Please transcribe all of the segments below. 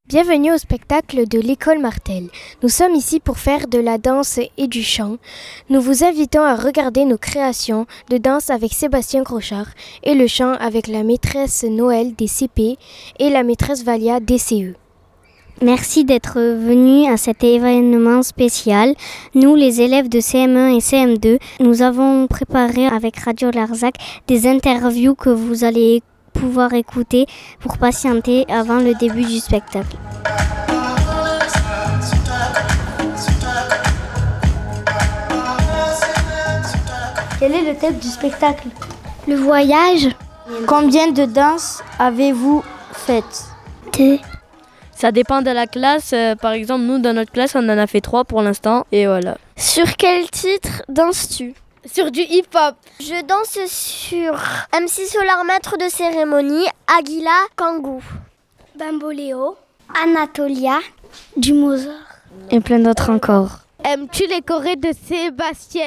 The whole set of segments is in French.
Bienvenue au spectacle de l'école Martel. Nous sommes ici pour faire de la danse et du chant. Nous vous invitons à regarder nos créations de danse avec Sébastien Crochard et le chant avec la maîtresse Noël des CP et la maîtresse Valia des CE. Merci d'être venus à cet événement spécial. Nous, les élèves de CM1 et CM2, nous avons préparé avec Radio Larzac des interviews que vous allez pouvoir écouter pour patienter avant le début du spectacle. Quel est le thème du spectacle ? Le voyage. Combien de danses avez-vous faites ? 2. Ça dépend de la classe. Par exemple, nous, dans notre classe, on en a fait 3 pour l'instant. Et voilà. Sur quel titre danses-tu ? Sur du hip-hop. Je danse sur MC Solar, maître de cérémonie, Aguila, Kangoo, Bamboléo, Anatolia, du Mozart. Et plein d'autres encore. Aimes-tu les chorés de Sébastien ?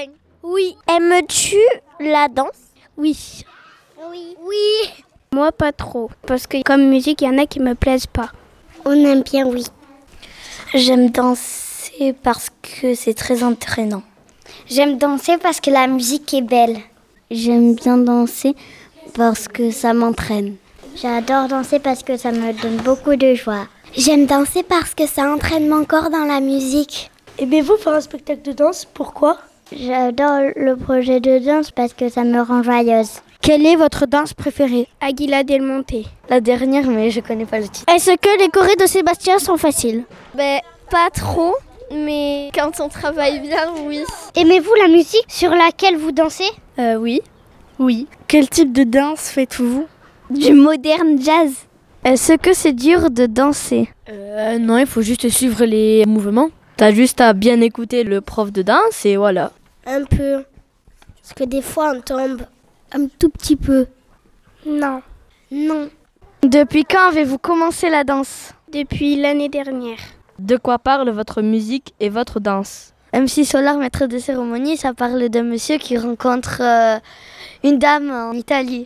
Oui. Aimes-tu la danse ? Oui. Oui. Moi, pas trop. Parce que comme musique, il y en a qui me plaisent pas. On aime bien, oui. J'aime danser parce que c'est très entraînant. J'aime danser parce que la musique est belle. J'aime bien danser parce que ça m'entraîne. J'adore danser parce que ça me donne beaucoup de joie. J'aime danser parce que ça entraîne mon corps dans la musique. Aimez-vous faire un spectacle de danse ? Pourquoi ? J'adore le projet de danse parce que ça me rend joyeuse. Quelle est votre danse préférée ? Aguila del Monte. La dernière, mais je connais pas le titre. Est-ce que les chorés de Sébastien sont faciles ? Pas trop, mais quand on travaille bien, oui. Aimez-vous la musique sur laquelle vous dansez ? Oui. Oui. Quel type de danse faites-vous ? Du moderne jazz. Est-ce que c'est dur de danser ? Non, il faut juste suivre les mouvements. T'as juste à bien écouter le prof de danse et voilà. Un peu. Parce que des fois, on tombe. Un tout petit peu. Non. Depuis quand avez-vous commencé la danse ? Depuis l'année dernière. De quoi parle votre musique et votre danse ? MC Solar, maître de cérémonie, ça parle d'un monsieur qui rencontre une dame en Italie.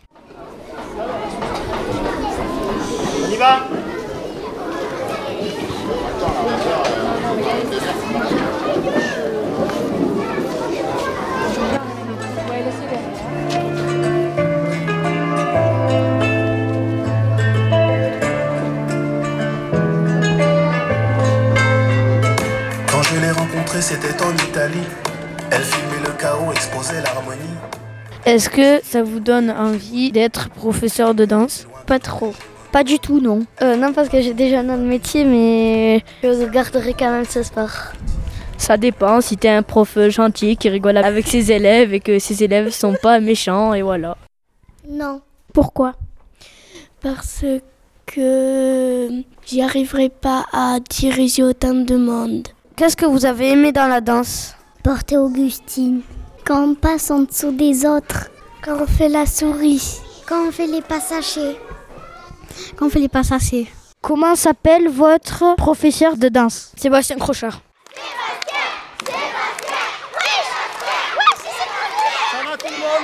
On y va ? Quand je l'ai rencontrée, c'était en Italie. Elle filmait le chaos, exposait l'harmonie. Est-ce que ça vous donne envie d'être professeur de danse ? Pas trop. Pas du tout, non. Non, parce que j'ai déjà un autre métier, mais je garderai quand même ce sport. Ça dépend, si t'es un prof gentil qui rigole avec ses élèves et que ses élèves sont pas méchants et voilà. Non. Pourquoi ? Parce que j'y arriverai pas à diriger autant de monde. Qu'est-ce que vous avez aimé dans la danse ? Porter Augustine. Quand on passe en dessous des autres. Quand on fait la souris. Quand on fait les passagers. Quand on fait les passagers. Comment s'appelle votre professeur de danse ? Sébastien Crochard. Ça va tout le monde ?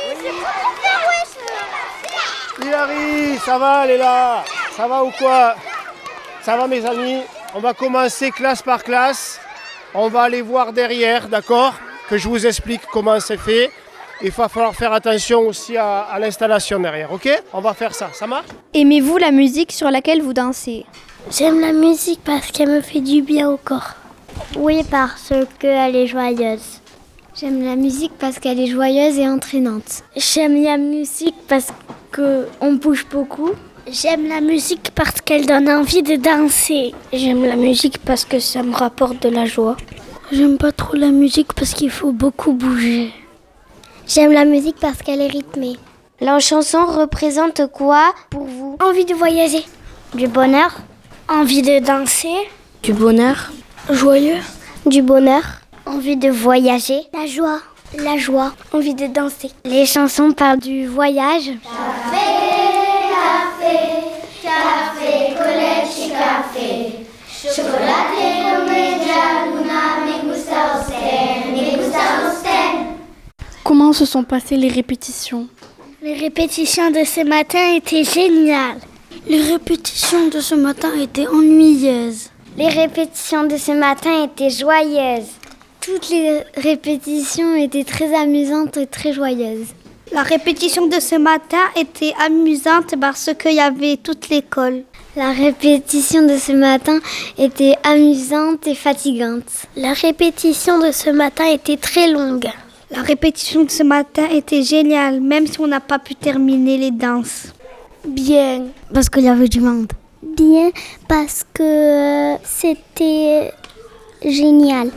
Hilary, ça va, elle est là ? Ça va ou quoi ? Ça va mes amis ? On va commencer classe par classe. On va aller voir derrière, d'accord ? Que je vous explique comment c'est fait. Il va falloir faire attention aussi à l'installation derrière, ok ? On va faire ça, ça marche ? Aimez-vous la musique sur laquelle vous dansez ? J'aime la musique parce qu'elle me fait du bien au corps. Oui, parce qu'elle est joyeuse. J'aime la musique parce qu'elle est joyeuse et entraînante. J'aime la musique parce qu'on bouge beaucoup. J'aime la musique parce qu'elle donne envie de danser. J'aime la musique parce que ça me rapporte de la joie. J'aime pas trop la musique parce qu'il faut beaucoup bouger. J'aime la musique parce qu'elle est rythmée. La chanson représente quoi pour vous ? Envie de voyager. Du bonheur ? Envie de danser. Du bonheur ? Joyeux. Du bonheur ? Envie de voyager. La joie. La joie. Envie de danser. Les chansons parlent du voyage. Café, café, café, coletti café. Chocolate con media luna, me gusta usted, me gusta usted. Comment se sont passées les répétitions ? Les répétitions de ce matin étaient géniales. Les répétitions de ce matin étaient ennuyeuses. Les répétitions de ce matin étaient joyeuses. Toutes les répétitions étaient très amusantes et très joyeuses. La répétition de ce matin était amusante parce qu'il y avait toute l'école. La répétition de ce matin était amusante et fatigante. La répétition de ce matin était très longue. La répétition de ce matin était géniale, même si on n'a pas pu terminer les danses. Bien. Parce qu'il y avait du monde. Bien, parce que c'était génial.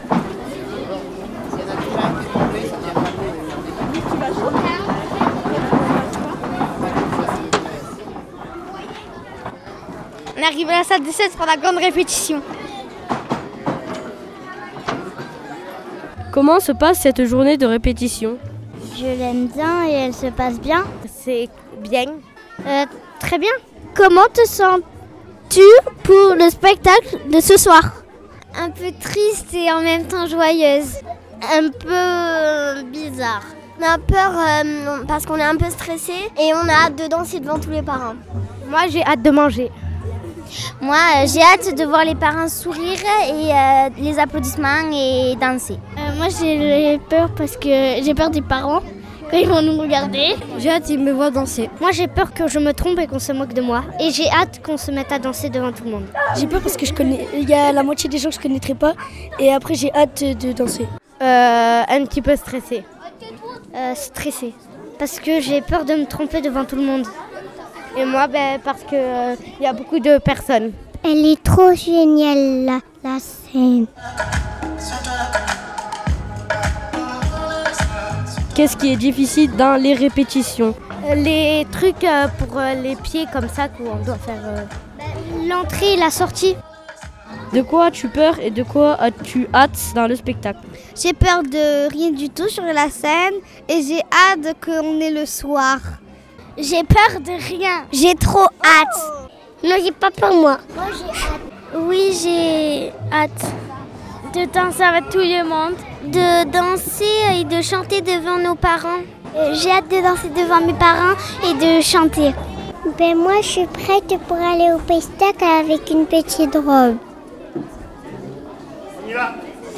On est arrivé à la salle de 16 pour la grande répétition. Comment se passe cette journée de répétition? Je l'aime bien et elle se passe bien. C'est bien. Très bien. Comment te sens-tu pour le spectacle de ce soir? Un peu triste et en même temps joyeuse. Un peu bizarre. On a peur parce qu'on est un peu stressé et on a hâte de danser devant tous les parents. Moi, j'ai hâte de manger. Moi, j'ai hâte de voir les parents sourire et les applaudissements et danser. Moi, j'ai peur parce que j'ai peur des parents quand ils vont nous regarder. J'ai hâte qu'ils me voient danser. Moi, j'ai peur que je me trompe et qu'on se moque de moi. Et j'ai hâte qu'on se mette à danser devant tout le monde. J'ai peur parce que il y a la moitié des gens que je ne connaîtrais pas et après j'ai hâte de danser. Un petit peu stressée. Stressée. Parce que j'ai peur de me tromper devant tout le monde. Et moi, parce que y a beaucoup de personnes. Elle est trop géniale, la scène. Qu'est-ce qui est difficile dans les répétitions? Les trucs pour les pieds comme ça qu'on doit faire. L'entrée et la sortie. De quoi as-tu peur et de quoi as-tu hâte dans le spectacle? J'ai peur de rien du tout sur la scène et j'ai hâte qu'on ait le soir. J'ai peur de rien. J'ai trop hâte. Non, j'ai pas peur moi. Moi, j'ai hâte. Oui, j'ai hâte de danser avec tout le monde. De danser et de chanter devant nos parents. J'ai hâte de danser devant mes parents et de chanter. Moi, je suis prête pour aller au spectacle avec une petite robe. On y va.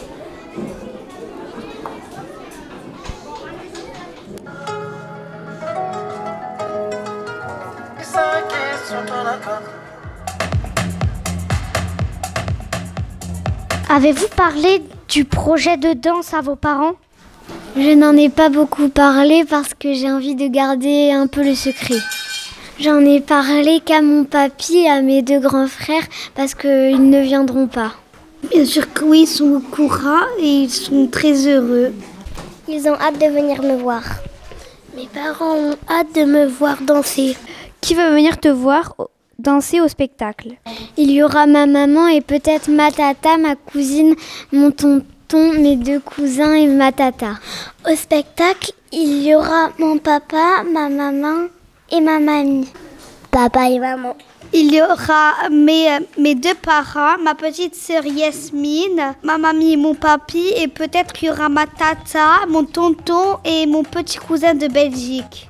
Avez-vous parlé du projet de danse à vos parents? Je n'en ai pas beaucoup parlé parce que j'ai envie de garder un peu le secret. J'en ai parlé qu'à mon papy et à mes 2 grands frères parce qu'ils ne viendront pas. Bien sûr que oui, ils sont au courant et ils sont très heureux. Ils ont hâte de venir me voir. Mes parents ont hâte de me voir danser. Qui va venir te voir danser au spectacle? Il y aura ma maman et peut-être ma tata, ma cousine, mon tonton, mes 2 cousins et ma tata. Au spectacle, il y aura mon papa, ma maman et ma mamie. Papa et maman. Il y aura mes 2 parents, ma petite sœur Yasmine, ma mamie et mon papy, et peut-être qu'il y aura ma tata, mon tonton et mon petit cousin de Belgique.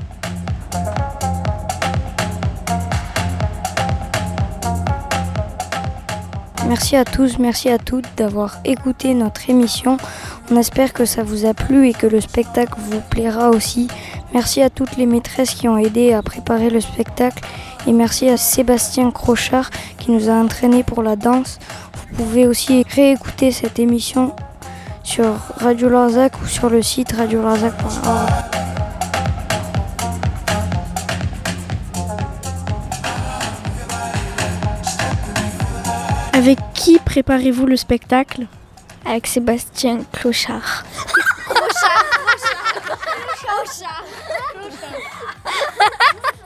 Merci à tous, merci à toutes d'avoir écouté notre émission. On espère que ça vous a plu et que le spectacle vous plaira aussi. Merci à toutes les maîtresses qui ont aidé à préparer le spectacle et merci à Sébastien Crochard qui nous a entraînés pour la danse. Vous pouvez aussi réécouter cette émission sur Radio Larzac ou sur le site radiolarzac.org. Avec qui préparez-vous le spectacle? Avec Sébastien Clochard. Clochard.